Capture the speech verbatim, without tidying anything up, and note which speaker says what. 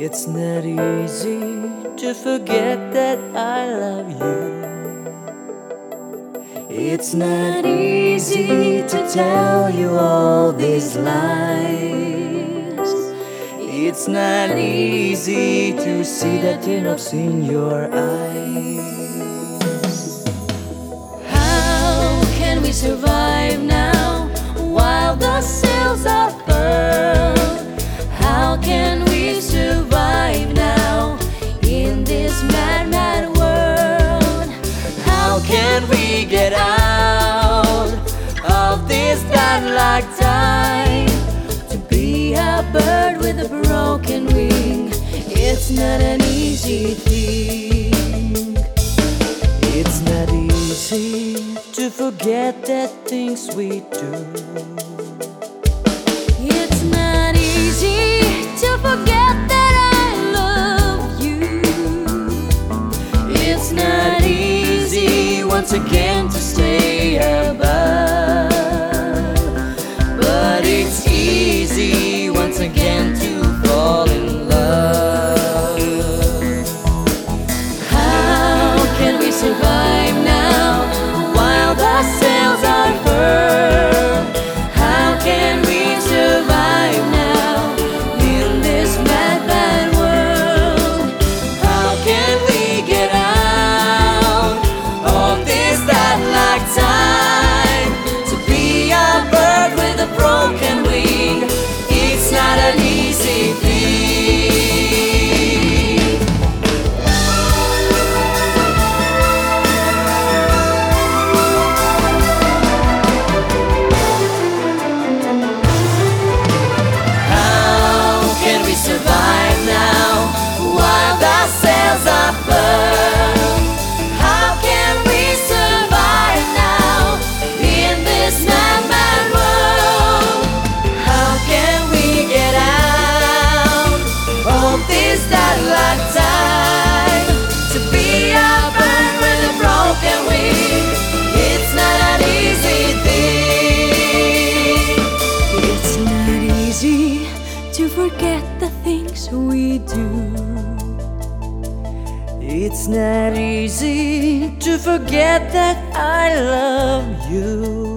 Speaker 1: It's not easy to forget that I love you. It's not easy to tell you all these lies. It's not easy to see the teardrops in your eyes. How can we survive now while the sails are furled? How can we survive now in this mad, mad world? How can we get out of this deadlock time? To be a bird with a broken wing, it's not an easy thing. It's not easy to forget the things we do. It's not easy to forget that I love you. It's not easy once again to stay above, but it's easy once again to fall in love. How can we survive now while the sails are furled? How can we survive now in this mad, mad world? How can we get out of this deadlock time? To be a bird with a broken wing, it's not an easy thing. How can we survive now while the sails are furled? How can we survive now in this mad, mad world? How can we get out of this deadlock time? To be a bird with a broken wing, it's not an easy thing. It's not easy to forget the things we do. It's not easy to forget that I love you.